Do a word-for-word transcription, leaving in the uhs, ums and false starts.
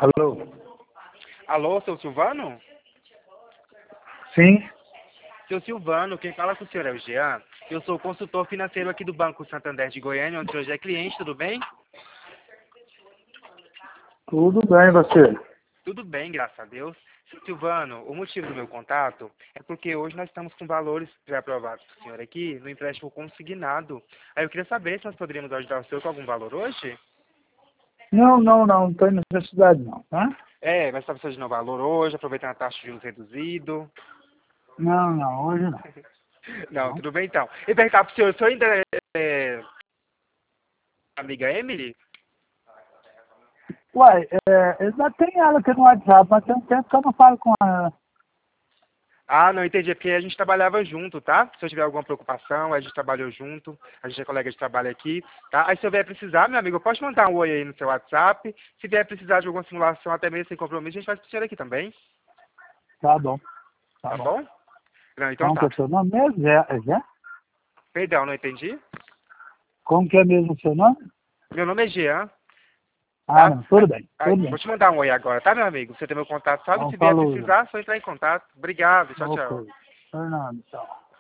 Alô? Alô, seu Silvano? Sim? Seu Silvano, quem fala com o senhor é o Jean. Eu sou consultor financeiro aqui do Banco Santander de Goiânia, onde o senhor já é cliente, tudo bem? Tudo bem, você? Tudo bem, graças a Deus. Seu Silvano, o motivo do meu contato é porque hoje nós estamos com valores pré-aprovados para o senhor aqui no empréstimo consignado. Aí eu queria saber se nós poderíamos ajudar o senhor com algum valor hoje? Não, não, não, não tem necessidade não, tá? É, mas está precisando de um valor hoje, aproveitando a taxa de juros reduzido. Não, não, hoje não. Não, Não. tudo bem então. E perguntar para o senhor, o senhor ainda é, é amiga Emily? Uai, é, eu já tenho ela aqui no WhatsApp, mas tem um tempo que eu não falo com ela. Ah, não entendi, é porque a gente trabalhava junto, tá? Se eu tiver alguma preocupação, a gente trabalhou junto, a gente é colega de trabalho aqui, tá? Aí se eu vier precisar, meu amigo, eu posso mandar um oi aí no seu WhatsApp. Se vier precisar de alguma simulação, até mesmo sem compromisso, a gente faz pro senhor aqui também, Tá bom, tá tá bom. bom? Não, então Como que é tá. o seu nome mesmo? Zé, é Zé? Perdão, não entendi? Como que é mesmo o seu nome? Meu nome é Jean, Ah, tá? não, tudo bem, Aí, tudo vou bem. te mandar um oi agora, tá, meu amigo? Você tem meu contato, sabe? Então Se vier falou, Zé. precisar, é só entrar em contato. Obrigado, tchau, tchau. Ok. Fernando, tchau.